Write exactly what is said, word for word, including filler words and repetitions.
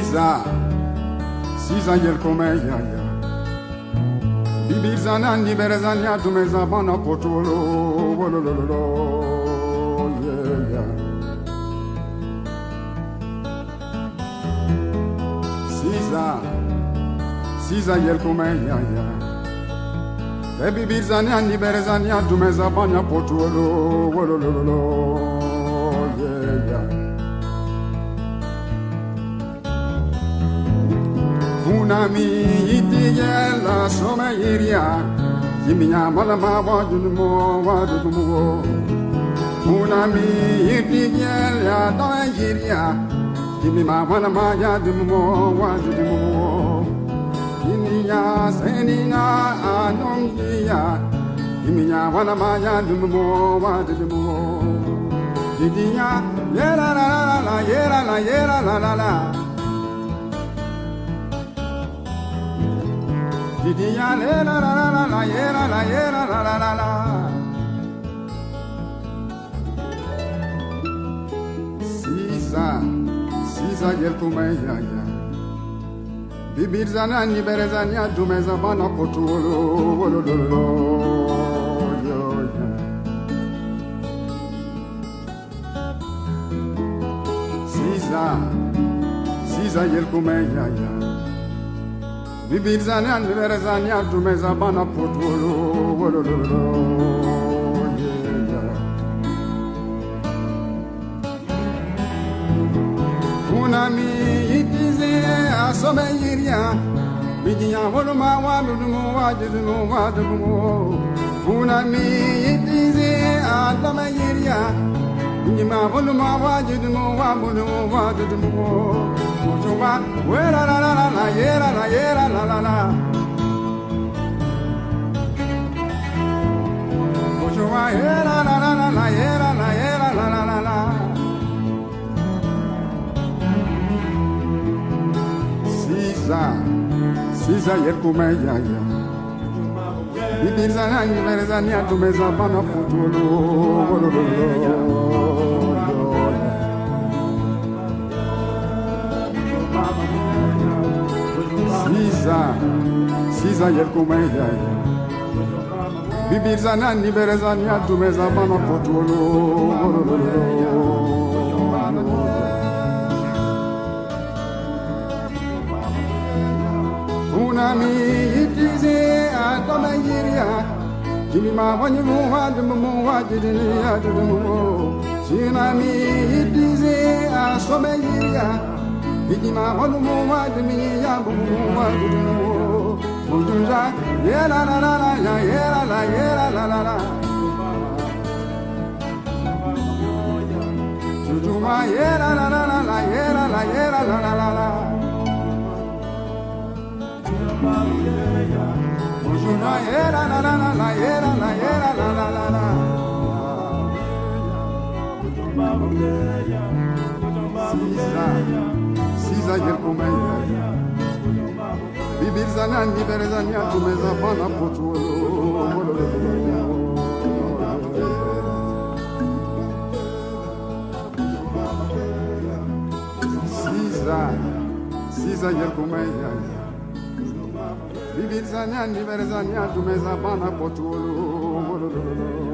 Siza, Siza yel komeya ya. Bibizana ni berezanya tumeza bana potolo, wolololo, yeah yeah. Siza, Siza yel komeya ya. Bibizana ni berezanya tumeza bana potolo, wolololo, yeah yeah. Funami itiyela soma yiria yiminya malama wajumo wajumo Funami itiyela da yiria yimima malama yajumo wajumo Yiminya seninga anomgiya yiminya malama yajumo wajumo Yidinya yera la la la yera la yera la la la Didiya la la la la la yera la yera la la la la. Siza, Siza yel kumeya ya. Bibir zana ni berezanya dumeza bana potolo, wolololo, yo ya. Siza, Siza yel kumeya ya. Bibir zanya ni berezanya dumeza bana potolo, wolololo, yeah yeah. Funami itize asome yiria, bijiya woluma wadumu wadumu wadumu. Funami itize asome yiria, bijima woluma wadumu wadumu wadumu. Juma, wera la la la la, yera la yera la la la. Juma, yera la la la la, yera la yera la la la la. Siza, Siza yel kumeya ya. Bibir zanya ni berezanya tumeza bana potolo, wolololo. Siza, Siza yel kumeya ya. Bibir zana ni berezanya tumeza bana potolo. Funami itize atome yiria, jimima wanyimu wadumu wajidini adumu. Sinami itize asome yiria, bijima wadumu wadumi yabumu wadumu. Mujunja yera la la la ya yera la yera la la la. Jujuma yera la la la la yera la yera la la la la. Mujunja yera la la la la yera la yera la la la la. Siza, Siza yel kumeya ya. Bibir zana ni berezanya tumeza bana potolo. Siza, Siza yel kumeya ya. Bibir zana ni berezanya tumeza bana potolo.